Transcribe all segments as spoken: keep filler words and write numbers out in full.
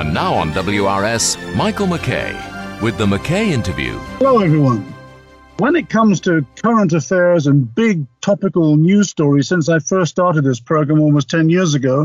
And now on W R S, Michael McKay with the McKay Interview. Hello, everyone. When it comes to current affairs and big topical news stories, since I first started this program almost ten years ago,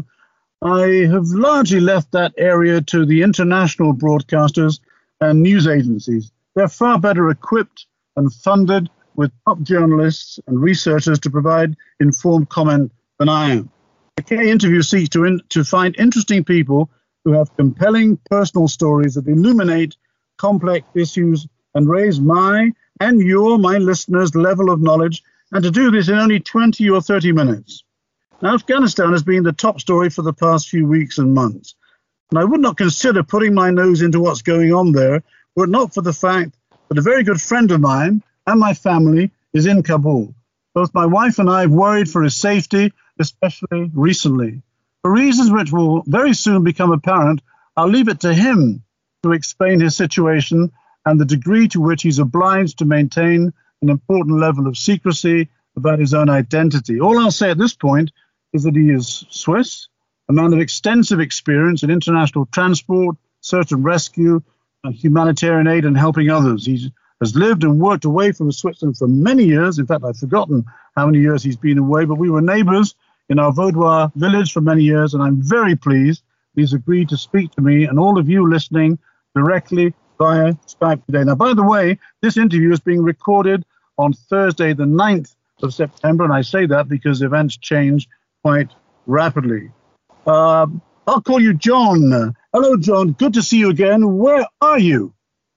I have largely left that area to the international broadcasters and news agencies. They're far better equipped and funded with top journalists and researchers to provide informed comment than I am. The McKay Interview seeks to, in, to find interesting people who have compelling personal stories that illuminate complex issues and raise my and your, my listeners' level of knowledge, and to do this in only twenty or thirty minutes. Now, Afghanistan has been the top story for the past few weeks and months, and I would not consider putting my nose into what's going on there were it not for the fact that a very good friend of mine and my family is in Kabul. Both my wife and I have worried for his safety, especially recently. For reasons which will very soon become apparent, I'll leave it to him to explain his situation and the degree to which he's obliged to maintain an important level of secrecy about his own identity. All I'll say at this point is that he is Swiss, a man of extensive experience in international transport, search and rescue, and humanitarian aid and helping others. He has lived and worked away from Switzerland for many years. In fact, I've forgotten how many years he's been away, but we were neighbors in our Vaudois village for many years, and I'm very pleased he's agreed to speak to me and all of you listening directly via Skype today. Now, by the way, this interview is being recorded on Thursday, the ninth of September, and I say that because events change quite rapidly. Uh, I'll call you John. Hello, John. Good to see you again. Where are you?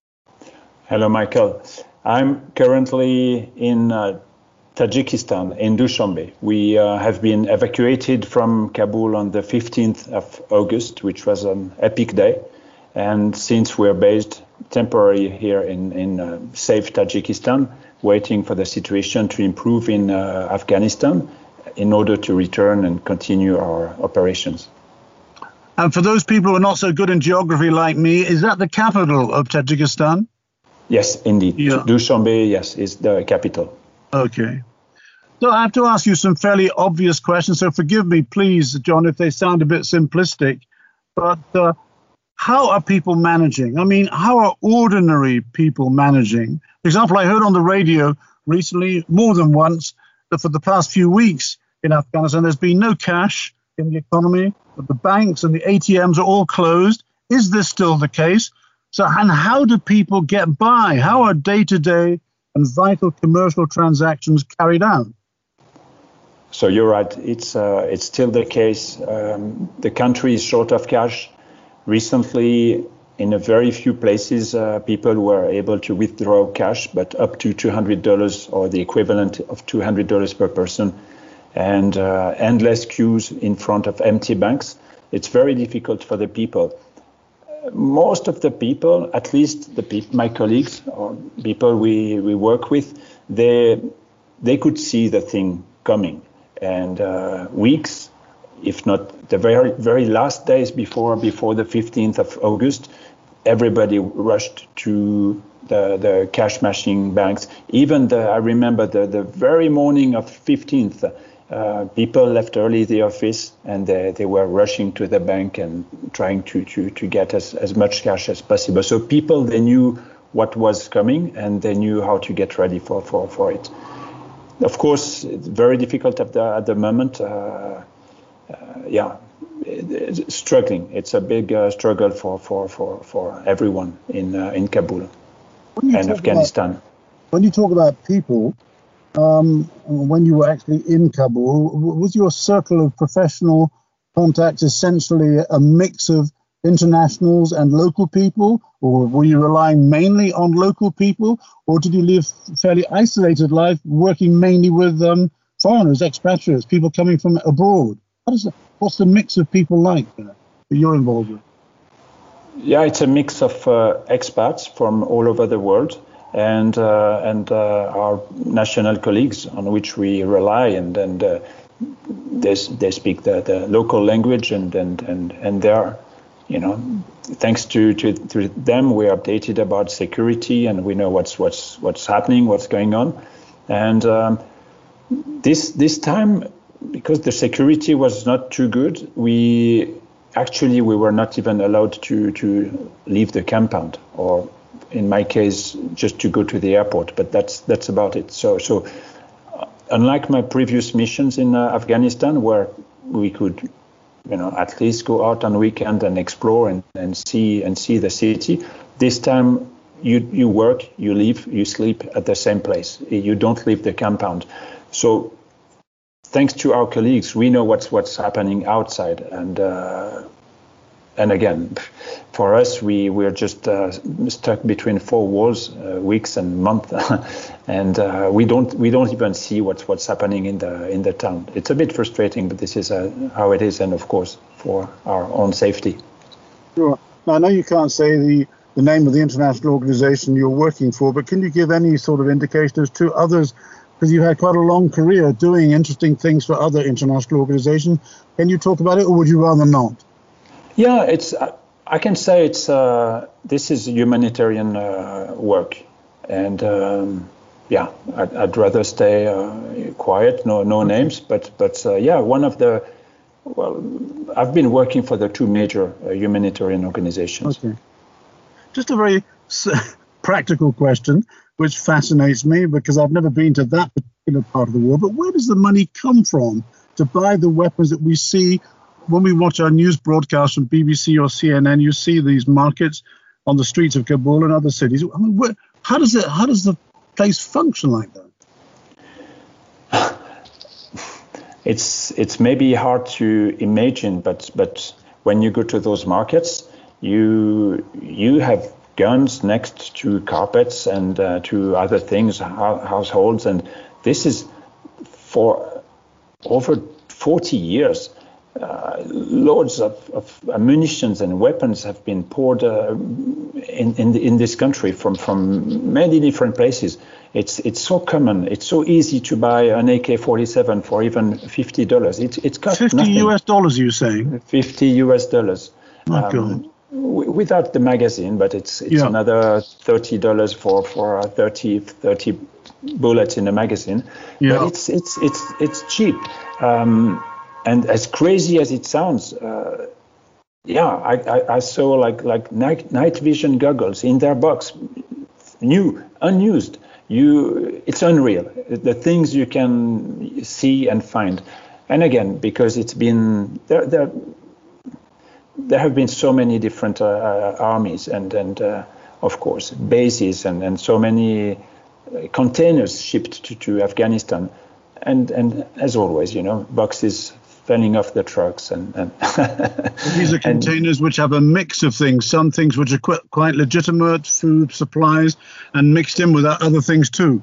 Hello, Michael. I'm currently in uh, Tajikistan, in Dushanbe. We uh, have been evacuated from Kabul on the fifteenth of August, which was an epic day. And since we're based temporarily here in, in uh, safe Tajikistan, waiting for the situation to improve in uh, Afghanistan in order to return and continue our operations. And for those people who are not so good in geography like me, is that the capital of Tajikistan? Yes, indeed. Yeah. Dushanbe, yes, is the capital. Okay. So I have to ask you some fairly obvious questions, so forgive me, please, John, if they sound a bit simplistic. But uh, how are people managing? I mean, how are ordinary people managing? For example, I heard on the radio recently, more than once, that for the past few weeks in Afghanistan, there's been no cash in the economy, that the banks and the A T Ms are all closed. Is this still the case? So, and how do people get by? How are day-to-day and vital commercial transactions carried out? So you're right. It's uh, it's still the case. Um, the country is short of cash. Recently, in a very few places, uh, people were able to withdraw cash, but up to two hundred dollars or the equivalent of two hundred dollars per person, and uh, endless queues in front of empty banks. It's very difficult for the people. Most of the people, at least the pe- my colleagues or people we, we work with, they they could see the thing coming. And uh, weeks, if not the very very last days before before the fifteenth of August, everybody rushed to the, the cash machine banks. Even the I remember the, the very morning of fifteenth, uh, people left early the office and they, they were rushing to the bank and trying to to, to get as, as much cash as possible. So people, they knew what was coming and they knew how to get ready for, for, for it. Of course, it's very difficult at the at the moment. Uh, uh, yeah, it, it's struggling. It's a big uh, struggle for, for, for, for everyone in uh, in Kabul and Afghanistan. About, when you talk about people, um, when you were actually in Kabul, was your circle of professional contacts essentially a mix of internationals and local people, or were you relying mainly on local people, or did you live a fairly isolated life working mainly with um, foreigners, expatriates, people coming from abroad? How does that, what's the mix of people like uh, that you're involved with? Yeah, it's a mix of uh, expats from all over the world and uh, and uh, our national colleagues on which we rely, and and uh, they they speak the, the local language, and and and and they are. You know, thanks to, to, to them, we're updated about security and we know what's what's what's happening, what's going on. And um, this this time, because the security was not too good, we actually we were not even allowed to, to leave the compound, or in my case, just to go to the airport. But that's that's about it. So so uh, unlike my previous missions in uh, Afghanistan, where we could, you know, at least go out on weekend and explore and, and see and see the city, this time you you work, you live, you sleep at the same place. You don't leave the compound. So thanks to our colleagues, we know what's what's happening outside, and uh, and again, for us, we we're just uh, stuck between four walls, uh, weeks and months, and uh, we don't we don't even see what's what's happening in the in the town. It's a bit frustrating, but this is uh, how it is, and of course for our own safety. Sure. Now, I know you can't say the the name of the international organization you're working for, but can you give any sort of indication as to others? Because you had quite a long career doing interesting things for other international organizations. Can you talk about it, or would you rather not? Yeah, it's. I can say it's. Uh, this is humanitarian uh, work, and um, yeah, I'd, I'd rather stay uh, quiet. No, no okay. names, but but uh, yeah, one of the. Well, I've been working for the two major uh, humanitarian organizations. Okay. Just a very practical question, which fascinates me because I've never been to that particular part of the world. But where does the money come from to buy the weapons that we see when we watch our news broadcasts from B B C or C N N? You see these markets on the streets of Kabul and other cities. I mean, where, how does it? How does the place function like that? It's it's maybe hard to imagine, but but when you go to those markets, you you have guns next to carpets and uh, to other things, households, and this is for over forty years. Uh, loads of, of munitions and weapons have been poured uh, in in, the, in this country from, from many different places. It's it's so common. It's so easy to buy an A K forty-seven for even fifty dollars. It it costs fifty nothing. U S dollars, you saying? Fifty U S dollars. My um, God. W- without the magazine, but it's it's yeah. another thirty dollars for for thirty, thirty bullets in a magazine. Yeah. But it's it's it's it's cheap. Um, And as crazy as it sounds, uh, yeah, I, I, I saw like like night, night vision goggles in their box, new, unused. You, it's unreal. The things you can see and find, and again, because it's been there, there, there have been so many different uh, armies and and uh, of course bases and, and so many containers shipped to, to Afghanistan, and and as always, you know, boxes falling off the trucks, and, and these are containers and, which have a mix of things. Some things which are quite, quite legitimate food supplies, and mixed in with other things too.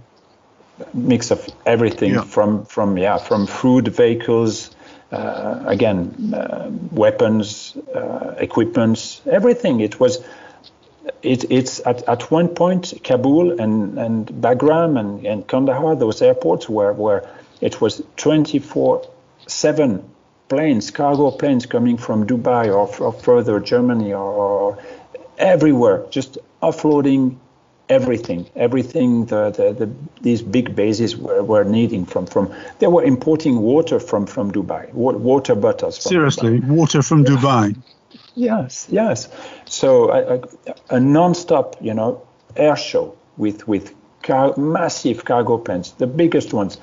Mix of everything yeah. from from yeah from food, vehicles, uh, again uh, weapons, uh, equipments, everything. It was. It, it's at, at one point Kabul and, and Bagram and, and Kandahar, those airports where where it was twenty-four seven planes, cargo planes coming from Dubai or, or further Germany or, or everywhere, just offloading everything, everything the, the, the these big bases were, were needing from, from, they were importing water from, from Dubai, water bottles. From Seriously, Dubai. Water from yeah. Dubai? Yes, yes. So a, a, a non-stop, you know, air show with, with car, massive cargo planes, the biggest ones,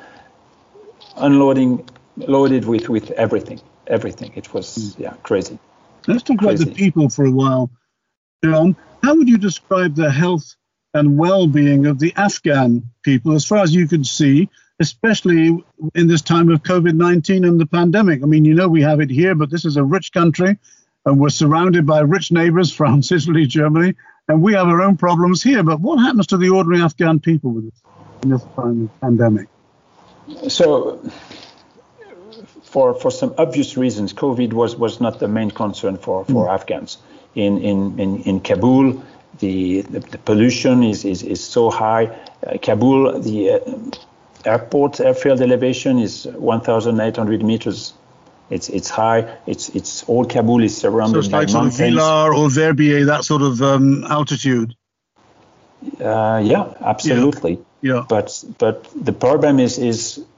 unloading loaded with, with everything, everything. It was, mm. yeah, crazy. Let's talk crazy. about the people for a while, John. How would you describe the health and well-being of the Afghan people, as far as you can see, especially in this time of COVID nineteen and the pandemic? I mean, you know, we have it here, but this is a rich country, and we're surrounded by rich neighbors, France, Italy, Germany, and we have our own problems here. But what happens to the ordinary Afghan people with this, in this time of pandemic? So, For, for some obvious reasons, COVID was, was not the main concern for, for mm. Afghans. In, in, in, in Kabul, the, the, the pollution is, is, is so high. Uh, Kabul, the uh, airport airfield elevation is one thousand eight hundred meters. It's it's high. It's it's all Kabul is surrounded so it's by like mountains. Sort of Villars or Verbier, that sort of um, altitude. Uh, yeah, absolutely. Yeah. yeah. But but the problem is is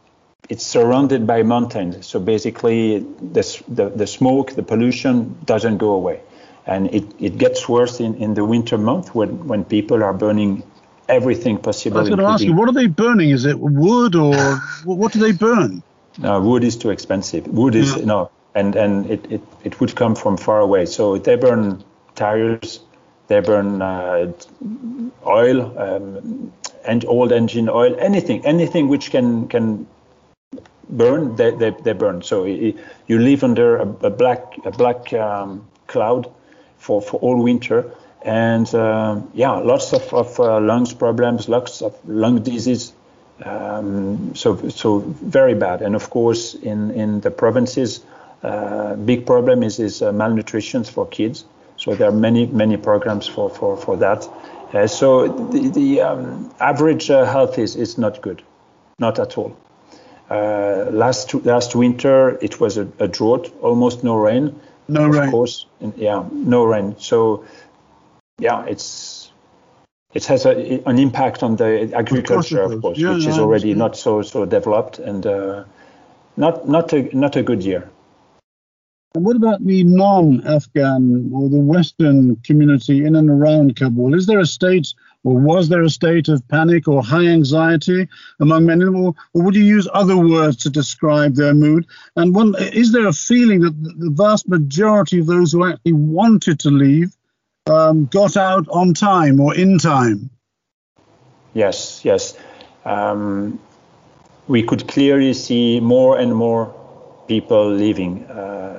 it's surrounded by mountains. So basically, the, the, the smoke, the pollution doesn't go away. And it, it gets worse in, in the winter month when, when people are burning everything possible. I was going to ask you, what are they burning? Is it wood or what do they burn? No, wood is too expensive. Wood is, yeah. no, and, and it, it, it would come from far away. So they burn tires, they burn uh, oil, um, and old engine oil, anything, anything which can can burn, they, they, they burn. So it, you live under a, a black a black um, cloud for, for all winter. And uh, yeah, lots of, of uh, lungs problems, lots of lung disease. Um, so so very bad. And of course, in, in the provinces, uh, big problem is, is uh, malnutrition for kids. So there are many, many programs for, for, for that. Uh, so the, the um, average uh, health is, is not good, not at all. Uh, last last winter, it was a, a drought, almost no rain. No of rain. Of course, and, yeah, no rain. So yeah, it's it has a, an impact on the agriculture, of course, of course yeah, which is already not so so developed, and uh, not not a not a good year. And what about the non-Afghan or the Western community in and around Kabul? Is there a state, or was there a state of panic or high anxiety among many of them, or, or would you use other words to describe their mood? And one, is there a feeling that the vast majority of those who actually wanted to leave Um, got out on time or in time? Yes, yes. Um, we could clearly see more and more people leaving, uh,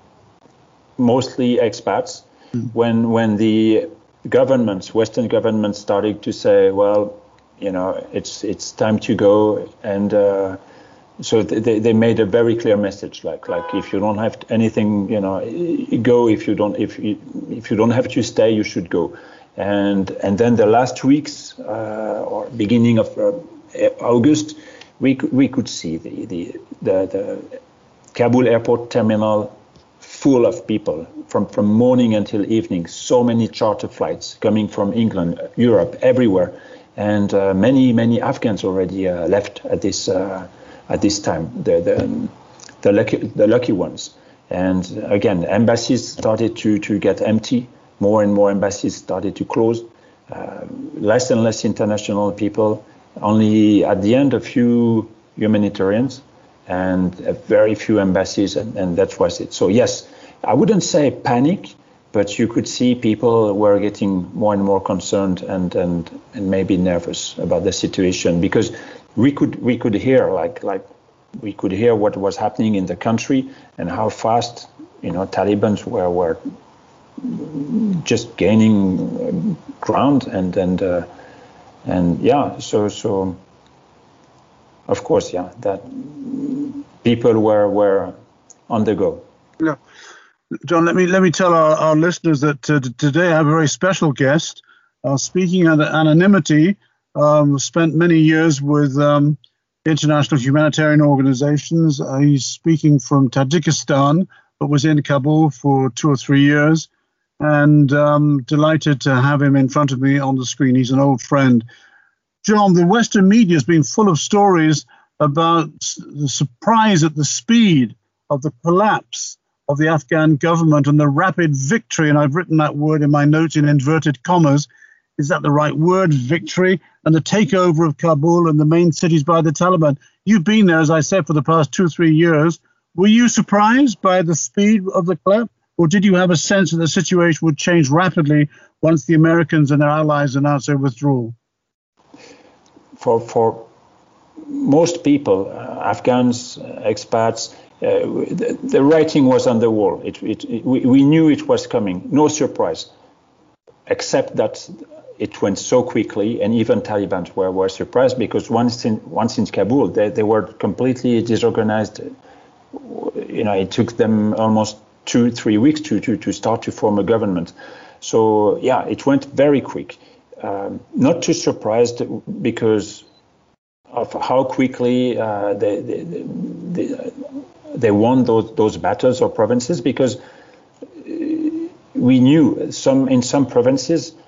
mostly expats. Mm. When when the governments, Western governments, started to say, well, you know, it's it's time to go, and uh, so they they made a very clear message, like like if you don't have anything, you know, go. If you don't if you if you don't have to stay, you should go. And and then the last weeks uh, or beginning of uh, August, we could, we could see the, the the the Kabul airport terminal full of people from from morning until evening. So many charter flights coming from England, Europe, everywhere, and uh, many many Afghans already uh, left at this. Uh, At this time, the the the lucky the lucky ones, and again, embassies started to to get empty. More and more embassies started to close. Uh, less and less international people. Only at the end, a few humanitarians, and a very few embassies, and, and that was it. So yes, I wouldn't say panic, but you could see people were getting more and more concerned and and and maybe nervous about the situation, because we could we could hear like like we could hear what was happening in the country and how fast, you know, Taliban were were just gaining ground, and and uh, and yeah, so so of course, yeah, that people were were on the go. Yeah. John, let me let me tell our, our listeners that uh, today I have a very special guest, uh, speaking under anonymity. Um, spent many years with um, international humanitarian organizations. Uh, he's speaking from Tajikistan, but was in Kabul for two or three years, and um, delighted to have him in front of me on the screen. He's an old friend. John, the Western media has been full of stories about the surprise at the speed of the collapse of the Afghan government and the rapid victory, and I've written that word in my notes in inverted commas. Is that the right word, victory, and the takeover of Kabul and the main cities by the Taliban? You've been there, as I said, for the past two, three years. Were you surprised by the speed of the collapse, or did you have a sense that the situation would change rapidly once the Americans and their allies announced their withdrawal? For for most people, uh, Afghans, uh, expats, uh, the, the writing was on the wall. It, it, it, we, we knew it was coming. No surprise, except that it went so quickly, and even Taliban were, were surprised, because once in once in Kabul, they, they were completely disorganized. You know, it took them almost two, three weeks to, to, to start to form a government. So yeah, it went very quick. Um, not too surprised, because of how quickly uh, they, they, they they won those those battles or provinces, because we knew some in some provinces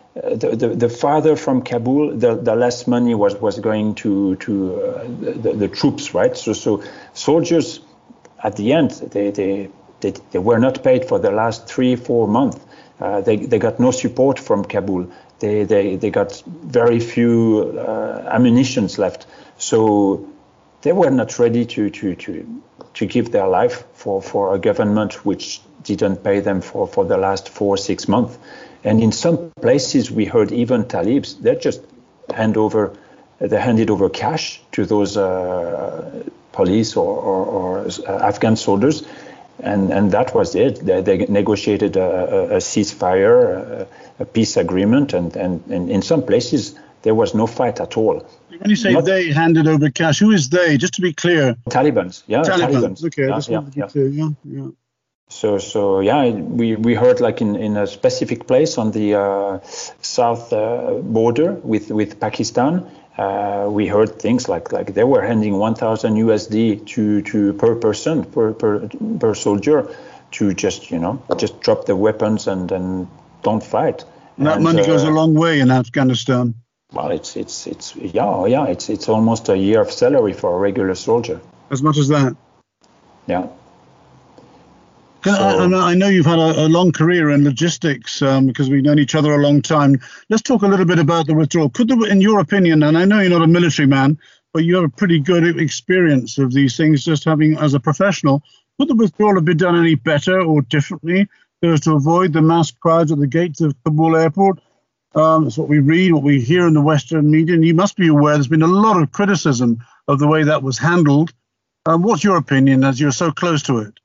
uh, the, the the farther from Kabul, the, the less money was, was going to to uh, the, the troops, right? So so soldiers at the end they they they, they were not paid for the last three four months. Uh, they they got no support from Kabul. They they they got very few uh, ammunitions left. So they were not ready to to to to give their life for for a government which didn't pay them for, for the last four, six months. And in some places we heard even Talibs, they just hand over, they handed over cash to those uh, police or, or, or uh, Afghan soldiers. And, and that was it. They, they negotiated a, a ceasefire, a, a peace agreement. And, and, and in some places there was no fight at all. When you say Not, they handed over cash, who is they? Just to be clear. Talibans, yeah. Talibans, okay. Yeah, I just yeah, wanted to be yeah. clear, yeah, yeah. So, so yeah, we, we heard like in, in a specific place on the uh, south uh, border with, with Pakistan, uh, we heard things like like they were handing one thousand U S D to, to per person, per, per per soldier, to just, you know, just drop the weapons and, and don't fight. And that and, money uh, goes a long way in Afghanistan. Well, it's it's it's yeah yeah it's it's almost a year of salary for a regular soldier. As much as that. Yeah. So, I, I know you've had a, a long career in logistics um, because we've known each other a long time. Let's talk a little bit about the withdrawal. Could there, in your opinion, and I know you're not a military man, but you have a pretty good experience of these things, just having as a professional, could the withdrawal have been done any better or differently so as to avoid the mass crowds at the gates of Kabul airport? Um, it's what we read, what we hear in the Western media, and you must be aware there's been a lot of criticism of the way that was handled. Um, what's your opinion as you're so close to it?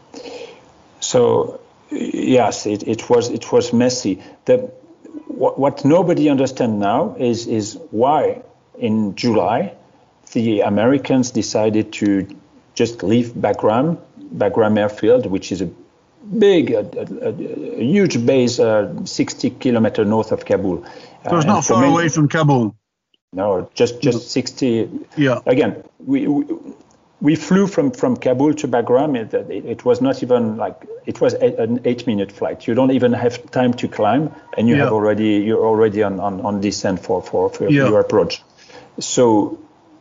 So yes, it, it was it was messy. The, what, what nobody understands now is is why in July the Americans decided to just leave Bagram, Bagram Airfield, which is a big, a, a, a huge base, uh, sixty kilometers north of Kabul. So it's uh, not far many, away from Kabul. No, just just sixty. Yeah. Again, we. we We flew from, from Kabul to Bagram. It, it, it was not even like it was a, an eight-minute flight. You don't even have time to climb, and you yeah. have already you're already on, on, on descent for for, for yeah. your approach. So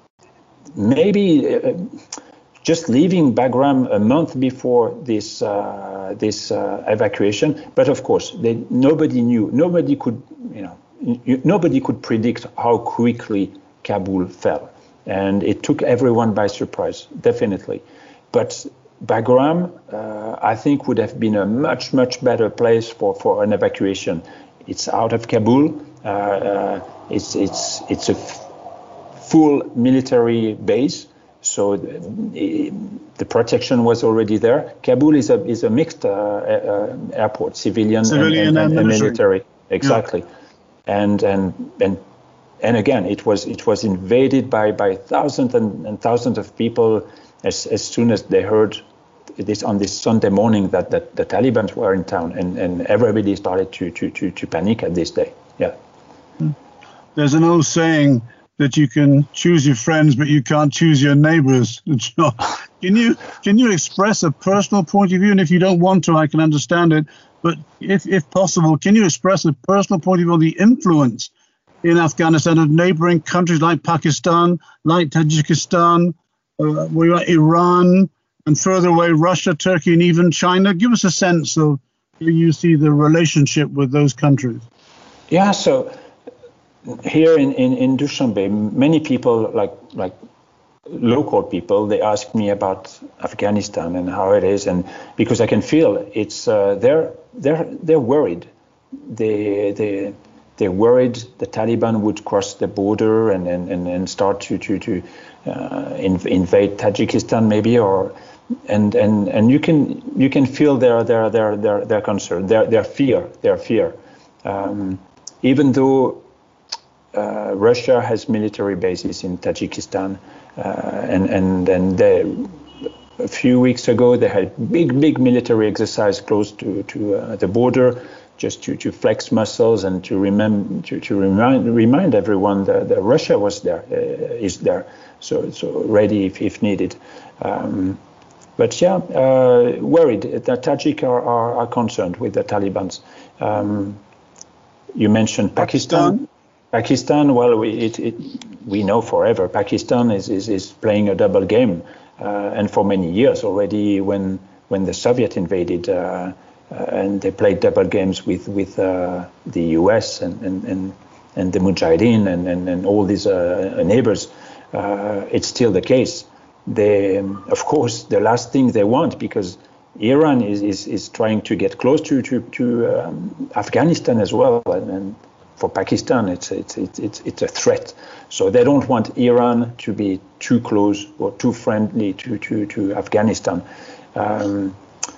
maybe uh, just leaving Bagram a month before this uh, this uh, evacuation. But of course, they, nobody knew. Nobody could you know you, nobody could predict how quickly Kabul fell. And it took everyone by surprise, definitely. But Bagram, uh, I think, would have been a much, much better place for, for an evacuation. It's out of Kabul. Uh, uh, it's it's it's a f- full military base, so the, the protection was already there. Kabul is a is a mixed uh, uh, airport, civilian, civilian and, and, and, and military. military. Exactly, yeah. and and and. And again, it was it was invaded by, by thousands and, and thousands of people as, as soon as they heard this on this Sunday morning that, that the Taliban were in town, and, and everybody started to, to, to, to panic at this day. Yeah. There's an old saying that you can choose your friends, but you can't choose your neighbors. Can you can you express a personal point of view? And if you don't want to, I can understand it. But if if possible, can you express a personal point of view on the influence in Afghanistan of neighboring countries like Pakistan, like Tajikistan, uh, we are Iran, and further away Russia, Turkey, and even China? Give us a sense of how you see the relationship with those countries. Yeah, so here in, in, in Dushanbe, many people, like like local people, they ask me about Afghanistan and how it is, and because I can feel it's uh, they're they're they're worried. They they They're worried the Taliban would cross the border and, and, and, and start to to, to uh, invade Tajikistan maybe, or and and, and you can you can feel their their their their, their concern, their their fear, their fear. Um, even though uh, Russia has military bases in Tajikistan, uh, and and and they, a few weeks ago they had big big military exercise close to to uh, the border, just to, to flex muscles and to remember to, to remind remind everyone that, that Russia was there uh, is there, so so ready if, if needed. Um, but yeah, uh, worried. The Tajik are, are, are concerned with the Taliban. Um, You mentioned Pakistan. Pakistan, Pakistan well, we, it, it, we know forever Pakistan is, is, is playing a double game. Uh, and for many years already, when when the Soviet invaded, uh, uh, and they played double games with, with uh, the U S and, and, and, and the Mujahideen and, and, and all these uh, neighbors, uh, it's still the case. They, of course, the last thing they want, because Iran is, is, is trying to get close to to, to um, Afghanistan as well, and, and for Pakistan, it's it's it's it's a threat. So they don't want Iran to be too close or too friendly to to to Afghanistan. Um,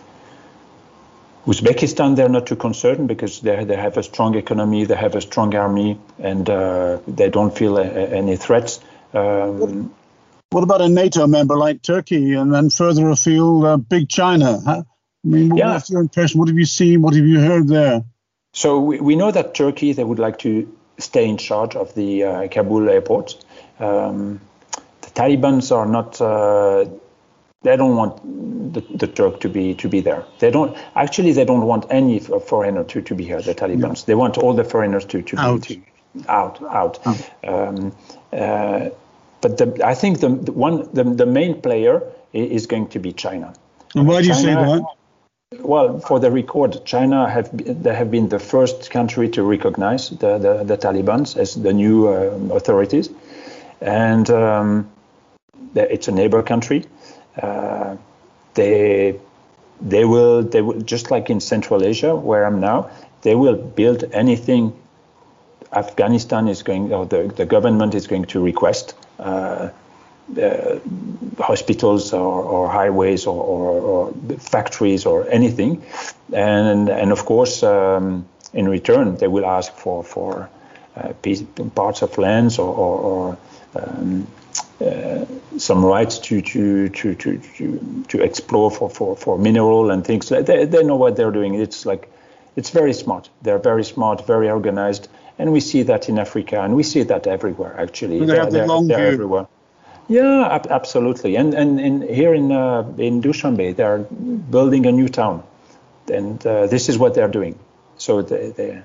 Uzbekistan, they're not too concerned because they they have a strong economy, they have a strong army, and uh, they don't feel a, a, any threats. Um, What about a NATO member like Turkey, and then further afield, uh, big China? Huh? I mean, yeah. what's your impression? What have you seen? What have you heard there? So we, we know that Turkey, they would like to stay in charge of the uh, Kabul airport. Um, the Taliban's are not. Uh, they don't want the, the Turk to be to be there. They don't actually. They don't want any foreigner to, to be here. The Taliban's. Yeah. They want all the foreigners to to out. be to, out out. out. Um, uh, But the, I think the, the one the, the main player is going to be China. And why do you China, say that? Well, for the record, China have they have been the first country to recognize the the, the Taliban as the new uh, authorities, and um, it's a neighbor country. Uh, they they will they will just like in Central Asia, where I'm now. They will build anything Afghanistan is going, or the, the government is going to request. Uh, uh, hospitals or, or highways or, or, or factories or anything, and and of course um, in return they will ask for for uh, piece, parts of lands or, or, or um, uh, some rights to to to to to, to explore for, for, for mineral and things. They they know what they're doing. It's like it's very smart. They're very smart, very organized. And we see that in Africa, and we see that everywhere, actually. They have the long they're everywhere. Yeah, ab- absolutely. And and, and here in uh, in Dushanbe, they're building a new town, and uh, this is what they're doing. So they, they,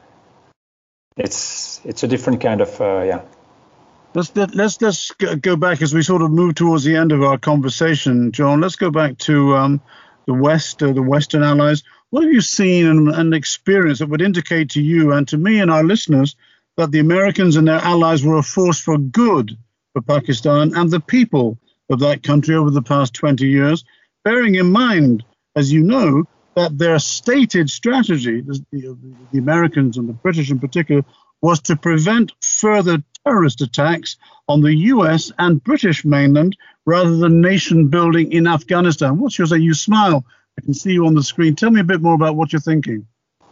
it's it's a different kind of uh, yeah. Let's let's let's go back as we sort of move towards the end of our conversation, John. Let's go back to um, the West, uh, the Western allies. What have you seen and, and experienced that would indicate to you and to me and our listeners that the Americans and their allies were a force for good for Pakistan and the people of that country over the past twenty years, bearing in mind, as you know, that their stated strategy, the, the, the Americans and the British in particular, was to prevent further terrorist attacks on the U S and British mainland rather than nation building in Afghanistan. What's your say? You smile. I can see you on the screen. Tell me a bit more about what you're thinking.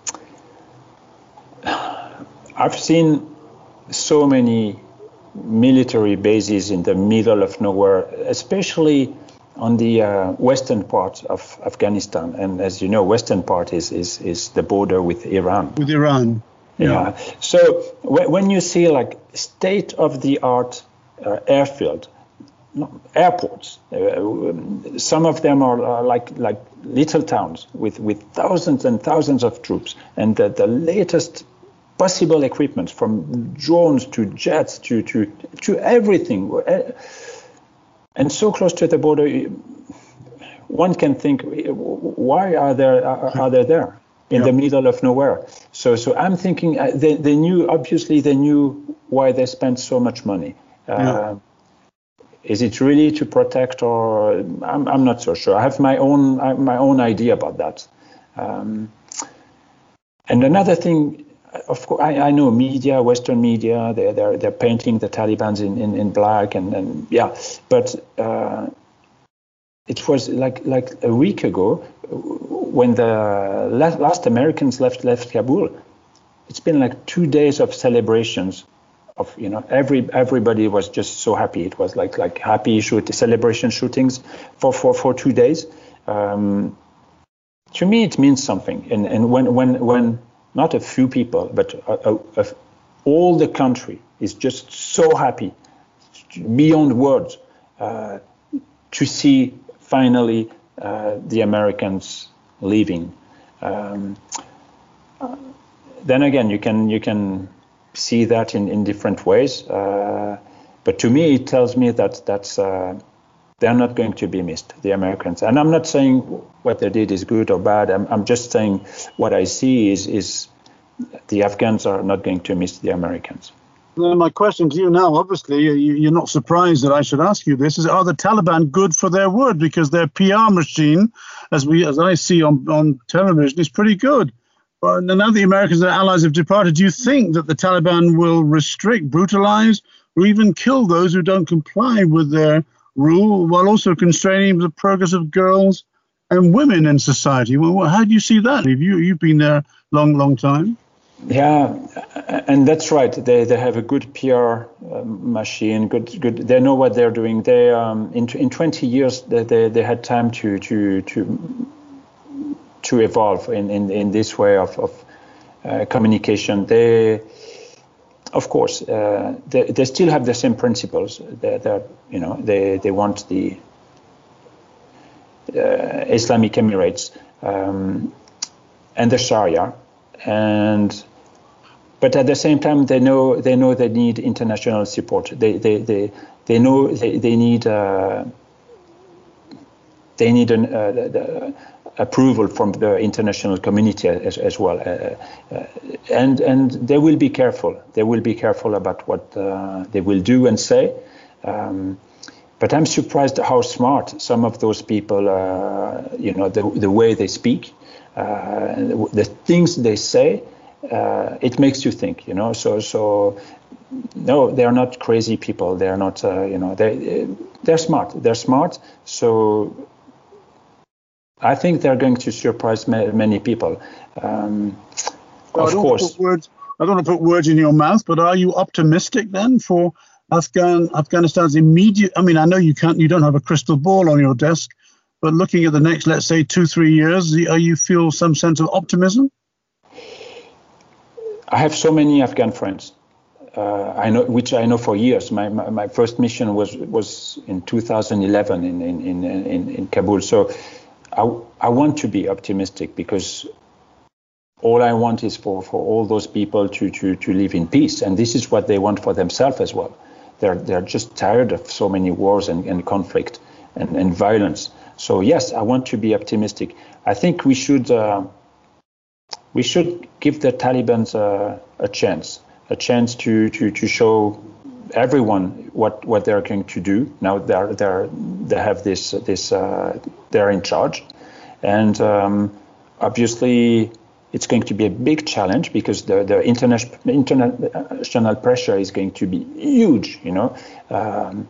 I've seen so many military bases in the middle of nowhere, especially on the uh, western part of Afghanistan. And as you know, western part is is, is the border with Iran. With Iran. Yeah. yeah. So w- when you see like state-of-the-art uh, airfield, airports, uh, some of them are uh, like like little towns with, with thousands and thousands of troops, and the, the latest possible equipment, from drones to jets to to to everything, and so close to the border, one can think, why are there are, are they there in yeah. the middle of nowhere? So so I'm thinking uh, they they knew obviously they knew why they spent so much money. Uh, yeah. Is it really to protect, or I'm, I'm not so sure. I have my own my own idea about that. Um, and another thing, of course, I, I know media, Western media, they're they're, they're painting the Taliban in, in, in black, and, and yeah. But uh, it was like like a week ago when the last Americans left left Kabul. It's been like two days of celebrations. Of you know, every everybody was just so happy. It was like like happy shoot celebration shootings for for, for two days. Um, to me, it means something. And and when when when not a few people, but a, a, a, all the country is just so happy, beyond words, uh, to see finally uh, the Americans leaving. Um, then again, you can you can see that in, in different ways. Uh, but to me, it tells me that that's uh, they're not going to be missed, the Americans. And I'm not saying what they did is good or bad. I'm, I'm just saying what I see is is the Afghans are not going to miss the Americans. Well, my question to you now, obviously, you're not surprised that I should ask you this, is are the Taliban good for their word? Because their P R machine, as we as I see on, on television, is pretty good. But now the Americans and their allies have departed, do you think that the Taliban will restrict, brutalize, or even kill those who don't comply with their rule, while also constraining the progress of girls and women in society? Well, how do you see that? You, you've been there a long, long time. Yeah, and that's right. They they have a good P R uh, machine. Good, good. They know what they're doing. They um in in twenty years they they, they had time to to to to evolve in, in, in this way of of uh, communication. They, of course, uh, they they still have the same principles. They they you know they they want the uh, Islamic Emirates um, and the Sharia. And but at the same time, they know they know they need international support. They they they, they know they they need uh, they need an uh, the approval from the international community as as well. Uh, uh, and and they will be careful. They will be careful about what uh, they will do and say. Um, but I'm surprised how smart some of those people. Uh, you know the the way they speak. Uh, the things they say, uh, it makes you think, you know. So, so no, they are not crazy people. They are not, uh, you know, they they're smart. They're smart. So, I think they're going to surprise ma- many people. Um, well, of I course. Put words, I don't want to put words in your mouth, but are you optimistic then for Afghan Afghanistan's immediate? I mean, I know you can't, you don't have a crystal ball on your desk. But looking at the next, let's say, two, three years, are you feel some sense of optimism? I have so many Afghan friends. Uh, I know, which I know for years. My my, my first mission was was in two thousand eleven in in in, in, in Kabul. So I I want to be optimistic because all I want is for, for all those people to, to to live in peace, and this is what they want for themselves as well. They're they're just tired of so many wars and, and conflict and, and violence. So yes, I want to be optimistic. I think we should uh, we should give the Taliban uh, a chance, a chance to, to, to show everyone what, what they're going to do. Now they're they're they have this this uh, they're in charge, and um, obviously it's going to be a big challenge because the the international international pressure is going to be huge, you know. Um,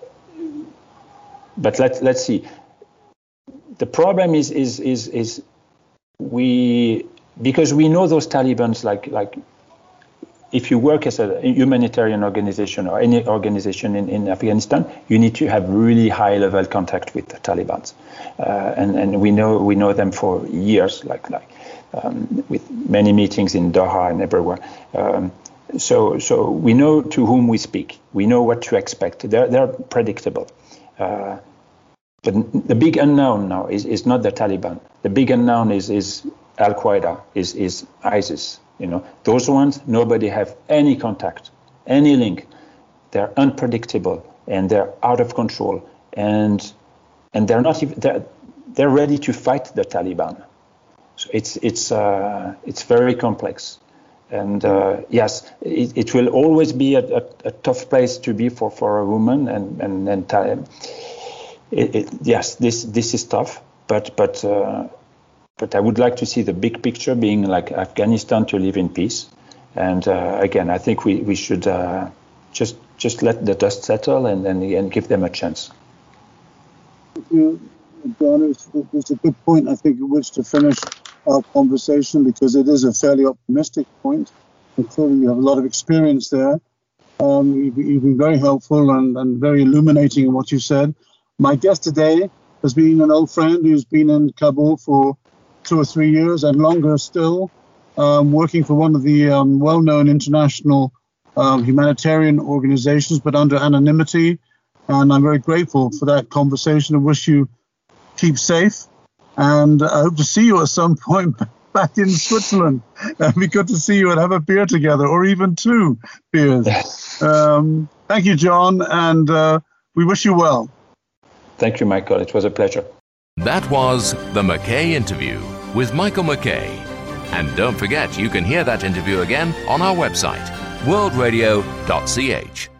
but let's let's see. The problem is is is is we because we know those Talibans like like if you work as a humanitarian organization or any organization in, in Afghanistan, you need to have really high level contact with the Taliban, uh, and and we know we know them for years, like like um, with many meetings in Doha and everywhere. Um, so so we know to whom we speak. We know what to expect. They're they're predictable. Uh, But the big unknown now is, is not the Taliban. The big unknown is, is Al-Qaeda, is, is ISIS. You know, those ones, nobody have any contact, any link. They're unpredictable and they're out of control. And and they're not even, they're, they're ready to fight the Taliban. So it's it's uh, it's very complex. And uh, yes, it, it will always be a, a, a tough place to be for, for a woman and and and uh, It, it, yes, this this is tough, but but uh, but I would like to see the big picture being like Afghanistan to live in peace. And uh, again, I think we we should uh, just just let the dust settle and and, and give them a chance. Thank you, John. It's, it's a good point, I think, at which to finish our conversation because it is a fairly optimistic point. And clearly, you have a lot of experience there. Um, you've, you've been very helpful and, and very illuminating in what you said. My guest today has been an old friend who's been in Kabul for two or three years and longer still, um, working for one of the um, well-known international uh, humanitarian organizations, but under anonymity. And I'm very grateful for that conversation. I wish you keep safe. And I hope to see you at some point back in Switzerland. It'd be good to see you and have a beer together, or even two beers. Um, thank you, John, and uh, we wish you well. Thank you, Michael. It was a pleasure. That was the Mackay Interview with Michael Mackay. And don't forget, you can hear that interview again on our website, world radio dot c h.